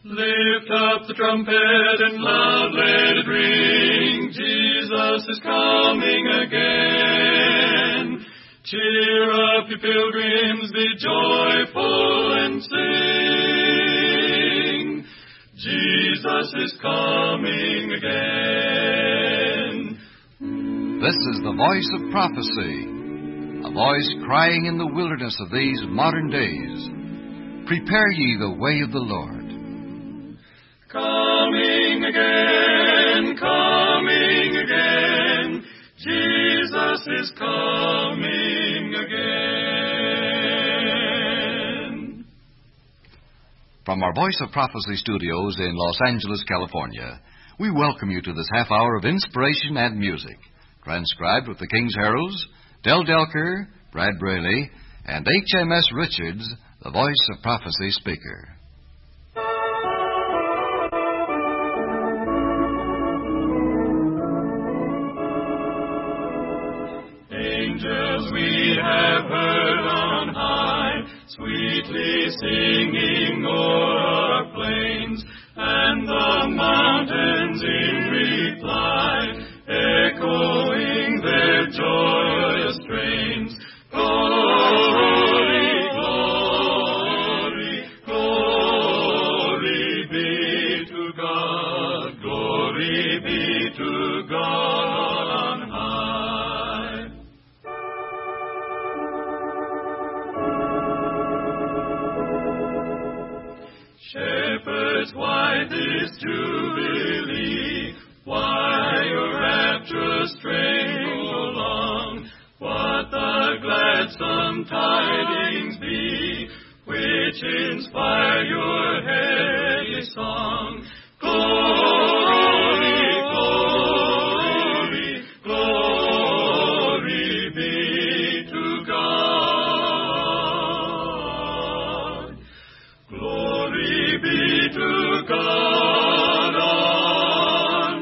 Lift up the trumpet and loud let it ring. Jesus is coming again. Cheer up, you pilgrims, be joyful and sing. Jesus is coming again. This is the voice of prophecy, a voice crying in the wilderness of these modern days. Prepare ye the way of the Lord. Coming again, Jesus is coming again. From our Voice of Prophecy studios in Los Angeles, California, we welcome you to this half hour of inspiration and music, transcribed with the King's Heralds, Del Delker, Brad Braley, and HMS Richards, the Voice of Prophecy speaker. Angels we have heard on high, sweetly singing o'er our plains, and the mountains in reply, echoing their joyous strains. Glory, glory, glory be to God, glory be to God on high. Shepherds, why this jubilee? Why your rapturous strain prolong? What the gladsome tidings be, which inspire your heady song? Glory, glory, glory be to God. Glory be to God on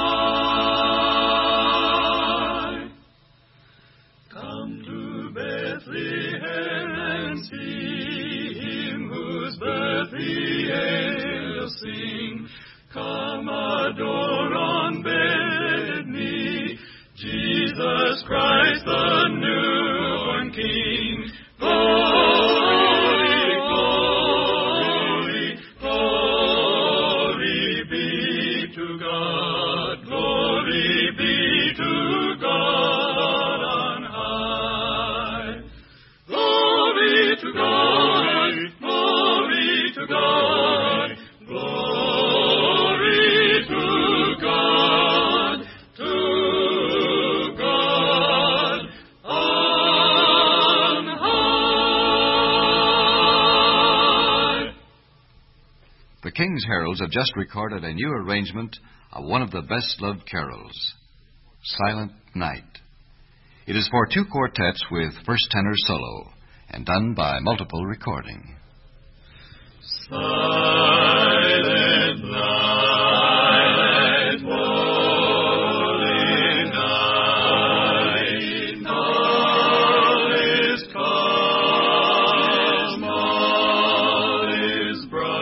high. Come to Bethlehem and see him whose birth the angels sing. Come adore on bended knee Jesus Christ the newborn King. Glory, glory, glory be to God. Glory be to God on high. Glory to God, glory to God, glory to God on high. The King's Heralds have just recorded a new arrangement of one of the best-loved carols, Silent Night. It is for two quartets with first tenor solo, and done by multiple recording. Silent night, holy night, all is calm, all is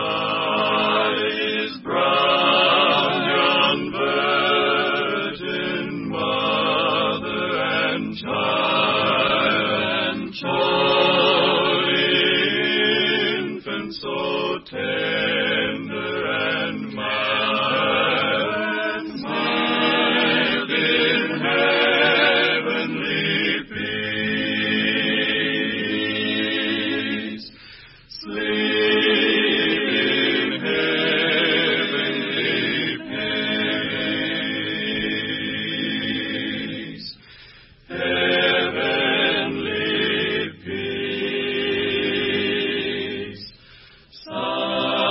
brown, young virgin, mother and child, infant so tender and mild in heavenly peace. Sleep in heavenly peace. Heavenly peace.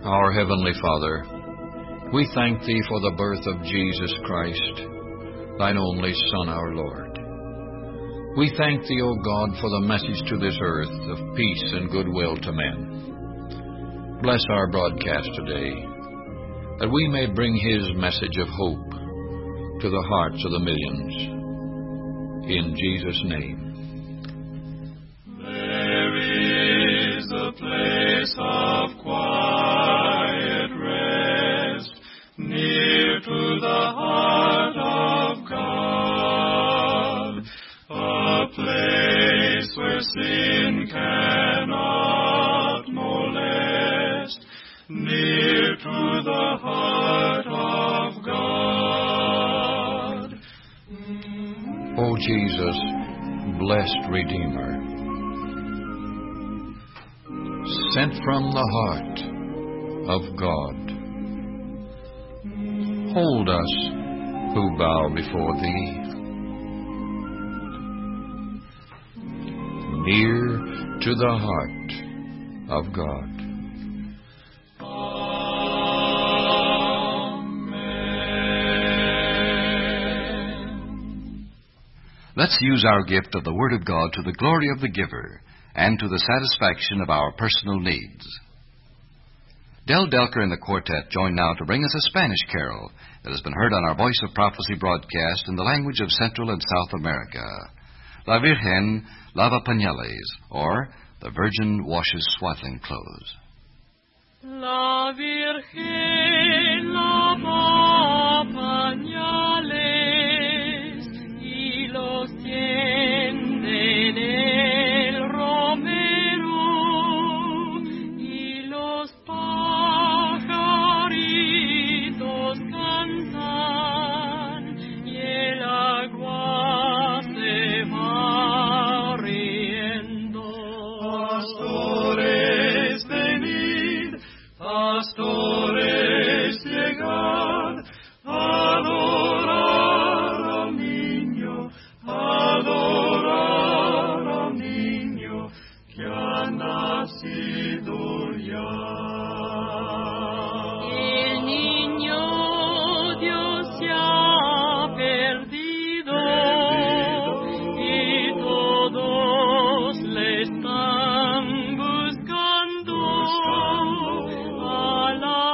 Our Heavenly Father, we thank Thee for the birth of Jesus Christ, Thine only Son, our Lord. We thank Thee, O God, for the message to this earth of peace and goodwill to men. Bless our broadcast today, that we may bring His message of hope to the hearts of the millions. In Jesus' name. There is a place of quiet rest near to the heart of God, a place where sin cannot molest, near to the heart of God. O Jesus, blessed Redeemer, sent from the heart of God, hold us who bow before Thee, near to the heart of God. Let's use our gift of the Word of God to the glory of the giver and to the satisfaction of our personal needs. Del Delker and the quartet join now to bring us a Spanish carol that has been heard on our Voice of Prophecy broadcast in the language of Central and South America. La Virgen lava pañales, or The Virgin washes swaddling clothes. La Virgen lava pañales y los tiende en el romero, y los pajaritos cantan y el agua se va riendo. Pastores, venid, pastores, llegad, adorar al niño que ha nacido ya. El niño Dios se ha perdido y todos le están buscando a la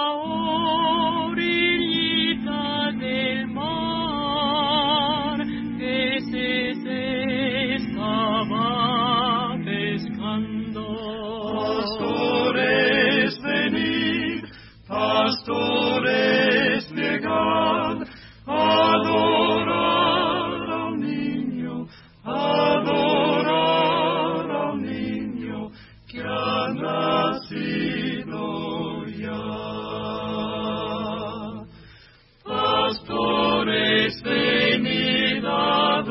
orillita del mar. Peces estaba pescando. Pastores, venid, pastores, llegad, adorar al niño que ha nacido ya. Pastores, venid a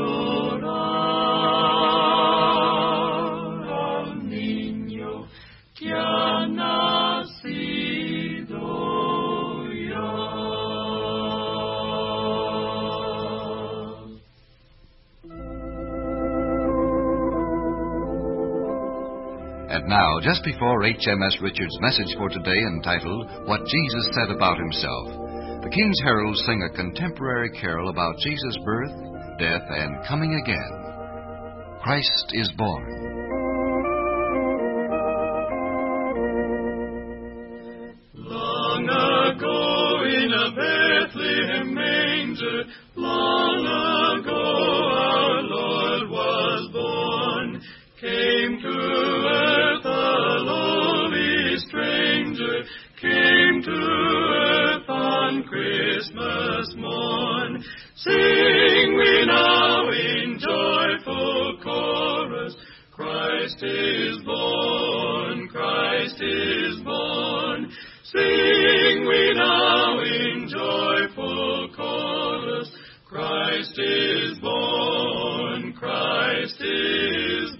adorar al niño que ha nacido ya. And now, just before H.M.S. Richard's message for today entitled, What Jesus Said About Himself, the King's Heralds sing a contemporary carol about Jesus' birth, death, and coming again. Christ is born. Long ago in a Bethlehem manger, long ago our Lord was born, came to earth a lowly stranger, came to earth on Christmas morn. Sing we now in joyful chorus, Christ is born, Christ is born. Sing we now in joyful chorus, Christ is born, Christ is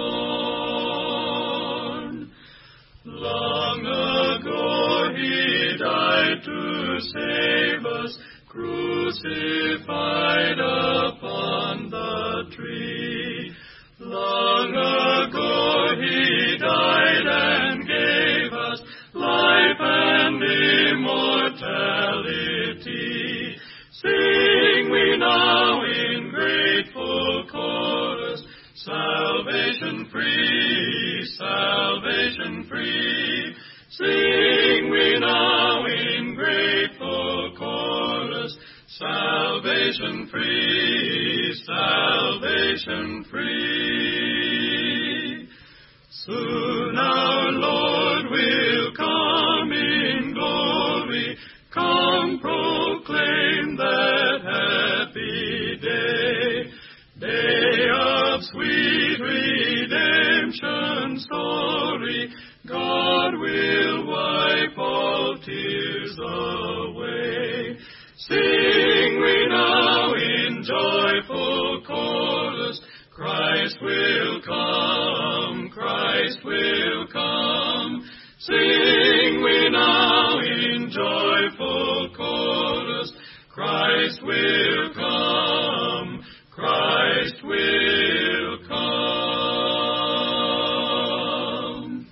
born. Long ago He died to save us, crucified upon the tree. Long ago He died and gave us life and salvation free, salvation free. Soon our Lord will come in glory. Come proclaim that happy day, day of sweet redemption story. God will wipe all tears away. Sing we now in joyful chorus, Christ will come, Christ will come. Sing we now in joyful chorus, Christ will come, Christ will come.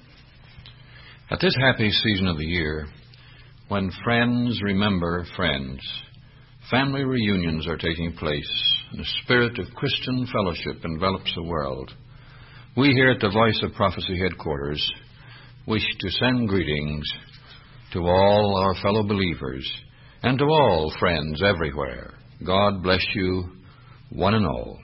At this happy season of the year, when friends remember friends, family reunions are taking place, and a spirit of Christian fellowship envelops the world, we here at the Voice of Prophecy headquarters wish to send greetings to all our fellow believers and to all friends everywhere. God bless you, one and all.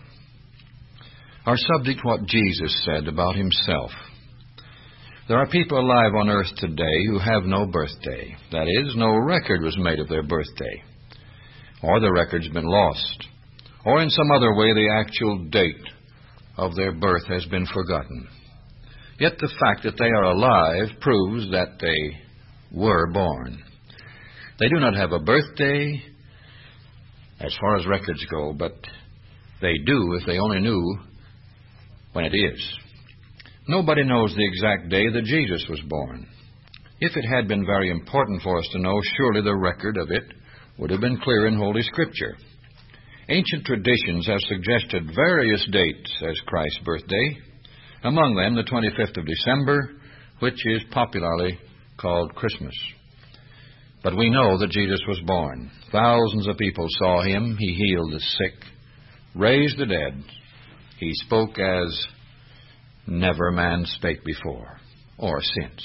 Our subject, what Jesus said about himself. There are people alive on earth today who have no birthday. That is, no record was made of their birthday. Or the record's been lost. Or in some other way the actual date of their birth has been forgotten. Yet the fact that they are alive proves that they were born. They do not have a birthday as far as records go, but they do if they only knew when it is. Nobody knows the exact day that Jesus was born. If it had been very important for us to know, surely the record of it would have been clear in Holy Scripture. Ancient traditions have suggested various dates as Christ's birthday, among them the 25th of December, which is popularly called Christmas. But we know that Jesus was born. Thousands of people saw him. He healed the sick, raised the dead. He spoke as never man spake before or since.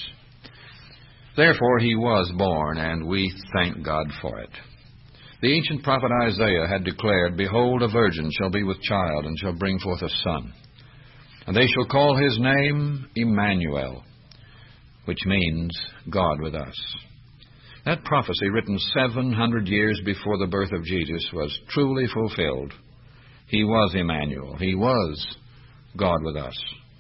Therefore he was born, and we thank God for it. The ancient prophet Isaiah had declared, Behold, a virgin shall be with child, and shall bring forth a son. And they shall call his name Emmanuel, which means God with us. That prophecy, written 700 years before the birth of Jesus, was truly fulfilled. He was Emmanuel. He was God with us.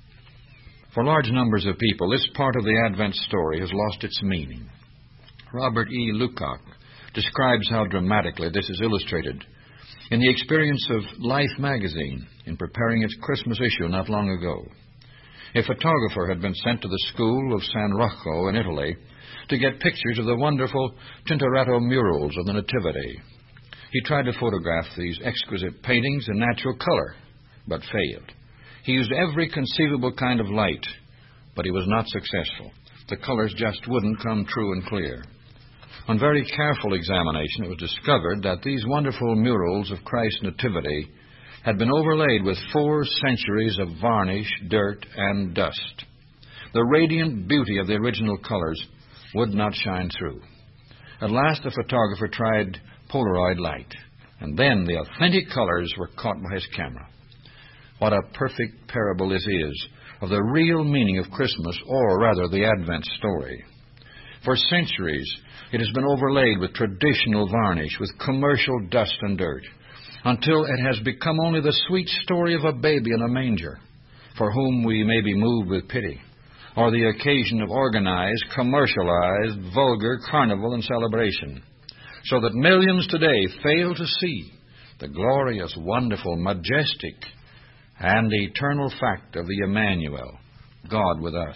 For large numbers of people, this part of the Advent story has lost its meaning. Robert E. Lukacs describes how dramatically this is illustrated in the experience of Life magazine in preparing its Christmas issue not long ago. A photographer had been sent to the school of San Rocco in Italy to get pictures of the wonderful Tintoretto murals of the Nativity. He tried to photograph these exquisite paintings in natural color, but failed. He used every conceivable kind of light, but he was not successful. The colors just wouldn't come true and clear. On very careful examination, it was discovered that these wonderful murals of Christ's Nativity had been overlaid with 4 centuries of varnish, dirt, and dust. The radiant beauty of the original colors would not shine through. At last, the photographer tried Polaroid light, and then the authentic colors were caught by his camera. What a perfect parable this is of the real meaning of Christmas, or rather the Advent story. For centuries, it has been overlaid with traditional varnish, with commercial dust and dirt, until it has become only the sweet story of a baby in a manger, for whom we may be moved with pity, or the occasion of organized, commercialized, vulgar carnival and celebration, so that millions today fail to see the glorious, wonderful, majestic, and the eternal fact of the Emmanuel, God with us.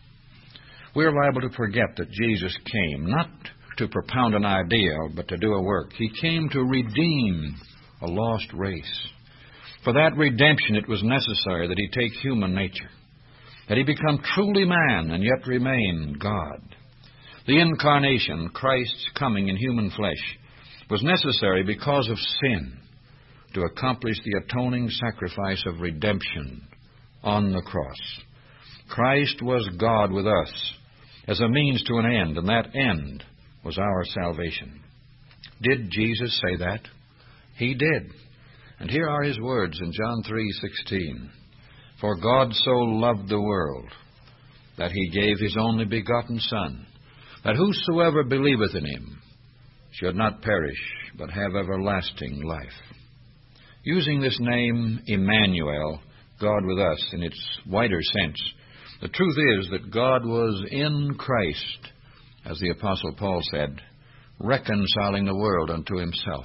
We are liable to forget that Jesus came not to propound an ideal, but to do a work. He came to redeem a lost race. For that redemption, it was necessary that he take human nature, that he become truly man and yet remain God. The incarnation, Christ's coming in human flesh, was necessary because of sin to accomplish the atoning sacrifice of redemption on the cross. Christ was God with us as a means to an end, and that end was our salvation. Did Jesus say that? He did. And here are his words in John 3:16. For God so loved the world, that he gave his only begotten Son, that whosoever believeth in him should not perish, but have everlasting life. Using this name, Emmanuel, God with us, in its wider sense, the truth is that God was in Christ, as the Apostle Paul said, reconciling the world unto himself.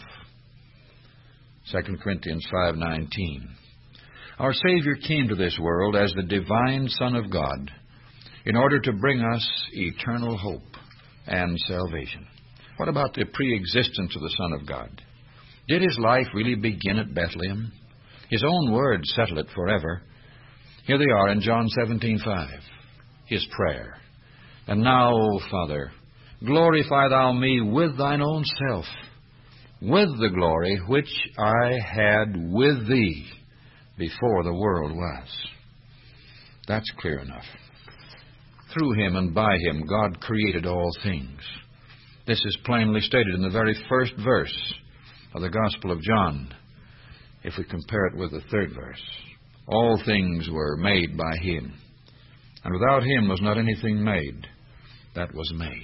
2 Corinthians 5:19. Our Savior came to this world as the divine Son of God in order to bring us eternal hope and salvation. What about the pre-existence of the Son of God? Did his life really begin at Bethlehem? His own words settle it forever. Here they are in John 17:5, his prayer. And now, O Father, glorify thou me with thine own self, with the glory which I had with thee before the world was. That's clear enough. Through him and by him, God created all things. This is plainly stated in the very first verse of the Gospel of John, if we compare it with the third verse. All things were made by him, and without him was not anything made that was made.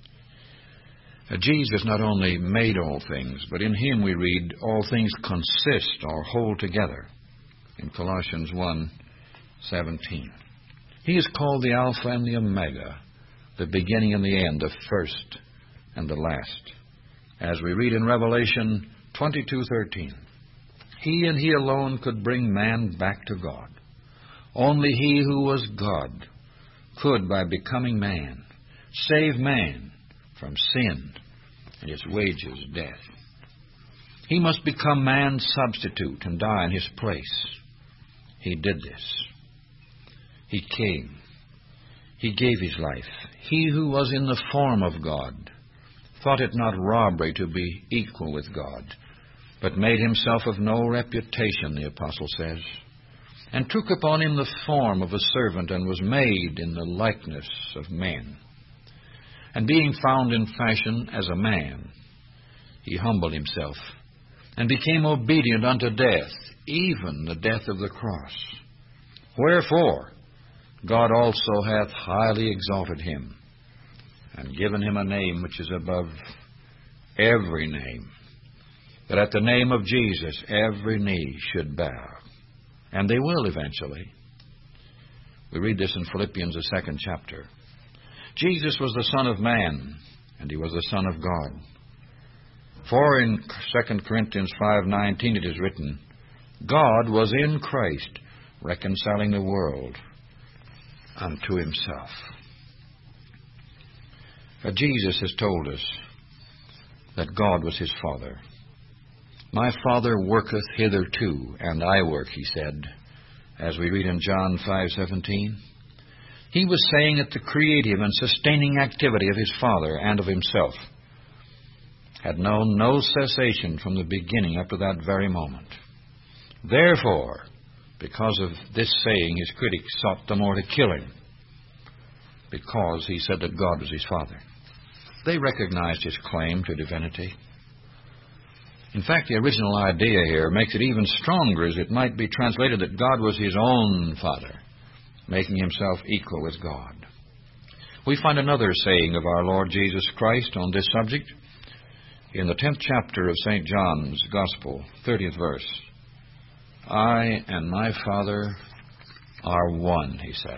Jesus not only made all things, but in him we read all things consist or hold together in Colossians 1:17. He is called the Alpha and the Omega, the beginning and the end, the first and the last. As we read in Revelation 22:13, he and he alone could bring man back to God. Only he who was God could, by becoming man, save man from sin and its wages, death. He must become man's substitute and die in his place. He did this. He came. He gave his life. He who was in the form of God thought it not robbery to be equal with God, but made himself of no reputation, the Apostle says, and took upon him the form of a servant, and was made in the likeness of men. And being found in fashion as a man, he humbled himself, and became obedient unto death, even the death of the cross. Wherefore God also hath highly exalted him, and given him a name which is above every name, that at the name of Jesus every knee should bow. And they will eventually. We read this in Philippians, the 2nd chapter. Jesus was the Son of Man, and he was the Son of God. For in 2 Corinthians 5:19 it is written, God was in Christ, reconciling the world unto himself. Jesus has told us that God was his Father. My Father worketh hitherto, and I work, he said, as we read in John 5:17. He was saying that the creative and sustaining activity of his Father and of himself had known no cessation from the beginning up to that very moment. Therefore, because of this saying, his critics sought the more to kill him, because he said that God was his Father. They recognized his claim to divinity. In fact, the original idea here makes it even stronger, as it might be translated that God was his own Father, making himself equal with God. We find another saying of our Lord Jesus Christ on this subject in the 10th chapter of St. John's Gospel, 30th verse. I and my Father are one, he said.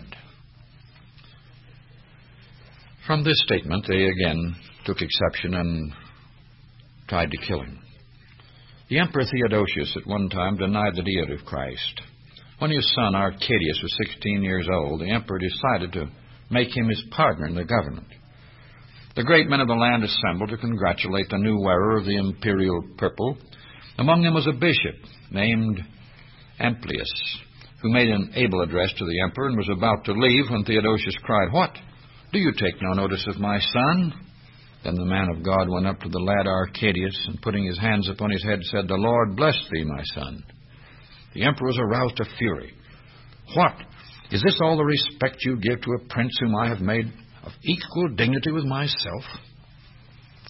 From this statement, they again took exception and tried to kill him. The Emperor Theodosius at one time denied the deity of Christ. When his son Arcadius was 16 years old, the emperor decided to make him his partner in the government. The great men of the land assembled to congratulate the new wearer of the imperial purple. Among them was a bishop named Amplius, who made an able address to the emperor and was about to leave when Theodosius cried, "What? Do you take no notice of my son?" Then the man of God went up to the lad Arcadius, and putting his hands upon his head, said, "The Lord bless thee, my son." The emperor was aroused to fury. "What? Is this all the respect you give to a prince whom I have made of equal dignity with myself?"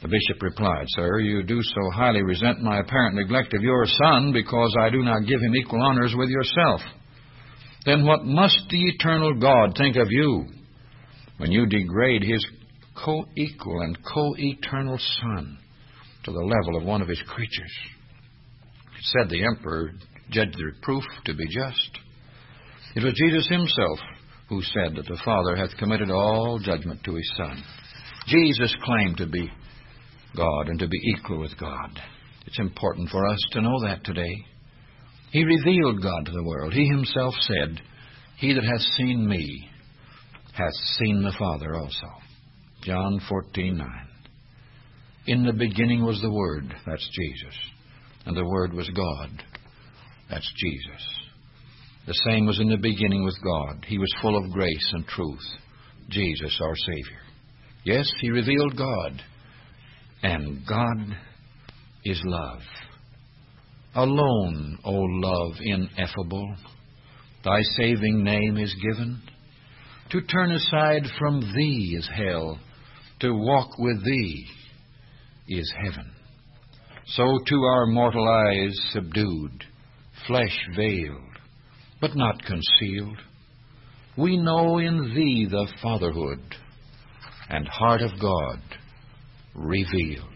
The bishop replied, Sir, you do so highly resent my apparent neglect of your son because I do not give him equal honors with yourself. Then what must the eternal God think of you when you degrade his co-equal and co-eternal son to the level of one of his creatures? Said the emperor judged the proof to be just. It was Jesus himself who said that the Father hath committed all judgment to his Son. Jesus claimed to be God and to be equal with God. It's important for us to know that today. He revealed God to the world. He himself said, He that hath seen me hath seen the Father also. John 14:9. In the beginning was the Word, that's Jesus, and the Word was God, that's Jesus. The same was in the beginning with God. He was full of grace and truth, Jesus our Savior. Yes, He revealed God, and God is love. Alone, O love ineffable, Thy saving name is given. To turn aside from Thee is hell, to walk with Thee is heaven. So to our mortal eyes subdued, flesh veiled, but not concealed, we know in Thee the fatherhood and heart of God revealed.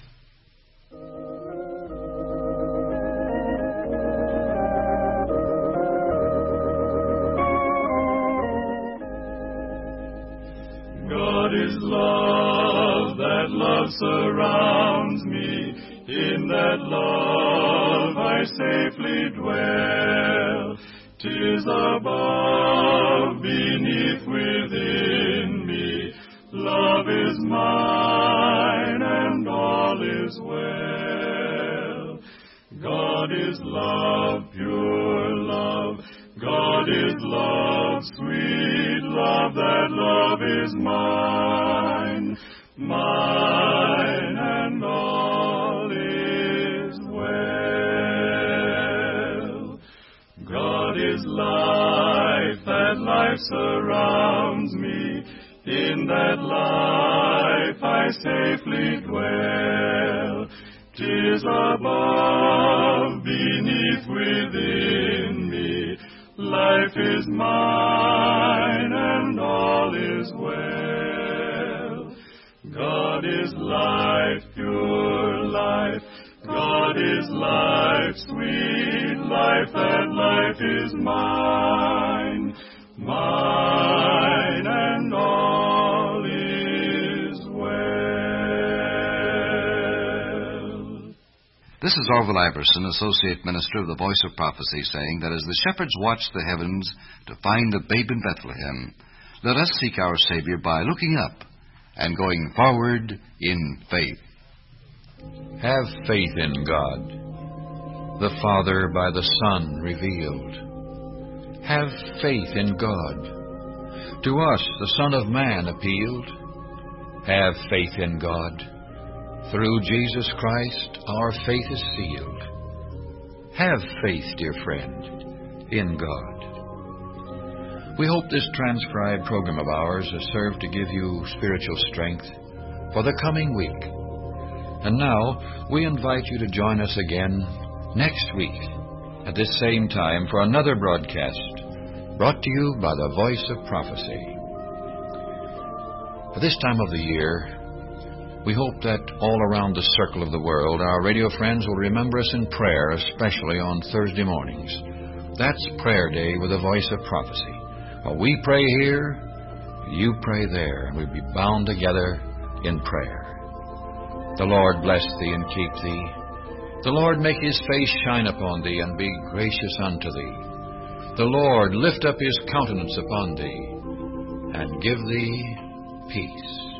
God is love, that love surrounds me. In that love I safely dwell. 'Tis above, beneath, within me. Love is mine, and all is well. God is love, pure love. God is love, sweet love. That love is mine, mine, and all is well. God is life, that life surrounds me. In that life I safely dwell. 'Tis above, beneath, within me. Life is mine, and all is well. God is life, pure life. God is life, sweet life. That life is mine, mine, and all is well. This is Orville Iverson, Associate Minister of the Voice of Prophecy, saying that as the shepherds watched the heavens to find the babe in Bethlehem, let us seek our Savior by looking up and going forward in faith. Have faith in God, the Father by the Son revealed. Have faith in God. To us the Son of Man appealed. Have faith in God. Through Jesus Christ our faith is sealed. Have faith, dear friend, in God. We hope this transcribed program of ours has served to give you spiritual strength for the coming week. And now we invite you to join us again next week at this same time for another broadcast brought to you by the Voice of Prophecy. At this time of the year, we hope that all around the circle of the world, our radio friends will remember us in prayer, especially on Thursday mornings. That's Prayer Day with the Voice of Prophecy. While we pray here, you pray there, and we'll be bound together in prayer. The Lord bless thee and keep thee. The Lord make his face shine upon thee and be gracious unto thee. The Lord lift up his countenance upon thee and give thee peace.